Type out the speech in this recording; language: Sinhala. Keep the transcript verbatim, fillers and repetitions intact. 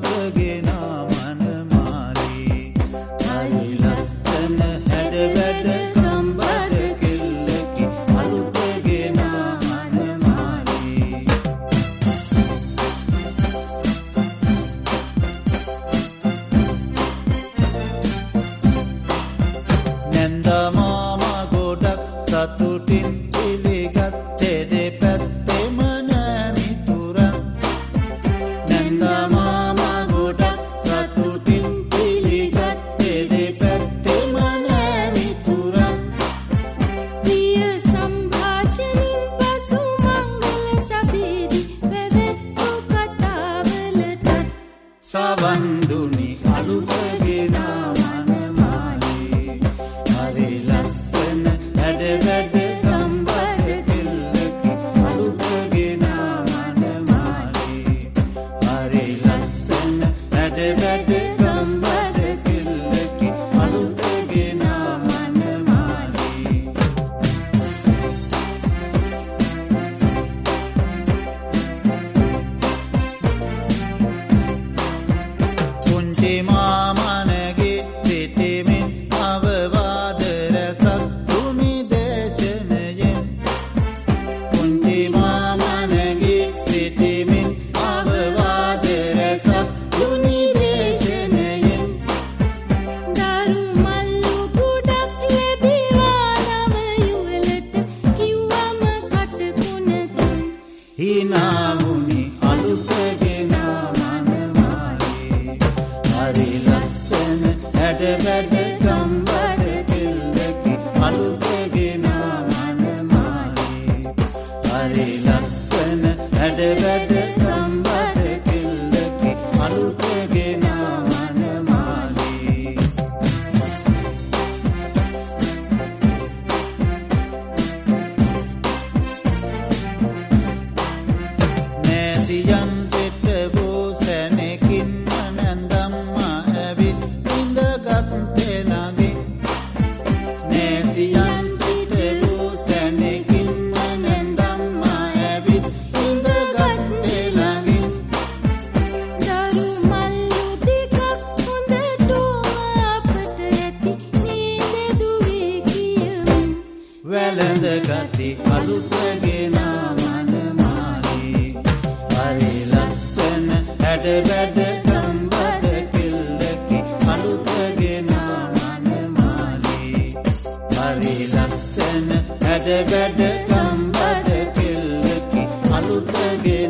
අලුතගෙන මනමාලී හරි ලස්සන හැඩ වැඩ කම්බද කෙල්ලකි අලුතගෙන මනමාලී නැන්දා මාමා ගොඩක් සතුටින් පිළිගත්තේ දෙපැත්තෙම නෑ මිතුරන් නැන්දා මාමා ගොඩක් සතුටින් පිළිගත්තේ දෙපැත්තෙම නෑ මිතුරන් ප්‍රිය සම්භාෂණින් පසු මංගල සතියේදී පැවැත්වූ කතාවලටත් සවන් දුනි අලුතගෙන මනමාලී හරි ලස්සන හැඩ වැඩ කම්බද කෙල්ලකි අලුතගෙන මනමාලී හරි ලස්සන හැඩ වැඩ කම්බද කෙල්ලකි අලුතගෙන මනමාලී පුංචි මාමනගේ සිටීමෙන් අවවාද රැසක් දුනි දේශනයෙන් පුංචි මාමනගේ සිටීමෙන් අවවාද රැසක් දුනි දේශනයෙන් දරු මල්ලු පුඩක් ලැබිවා නව යුවලට කිව්වම කටකුණකින් හිනා වුනි අලුතගෙන මනමාලී හරි ලස්සන හැඩ වැඩ කම්බද කෙල්ලකි අලුතගෙන මනමාලී හරි ලස්සන හැඩ වැඩ කම්බද කෙල්ලකි අලුතගෙන මනමාලී නැසියන් පෙට වූ සැනකින්ම නැන්දම්මා ඇවිත් ඉඳගත්තේ ළඟින් නැසියන් පෙට වූ සැනකින්ම නැන්දම්මා ඇවිත් ඉඳගත්තේ ළඟින් දරු මල්ලු ටිකක් හොඳටම අපට ඇති නේද දුවේ කියමින් වැළඳ ගති අලුතගෙන මනමාලී හරි ලස්සන හැඩ වැඩ කම්බද කෙල්ලකි අලුතගෙන මනමාලී හරි ලස්සන හැඩ වැඩ කම්බද කෙල්ලකි අලුතගෙන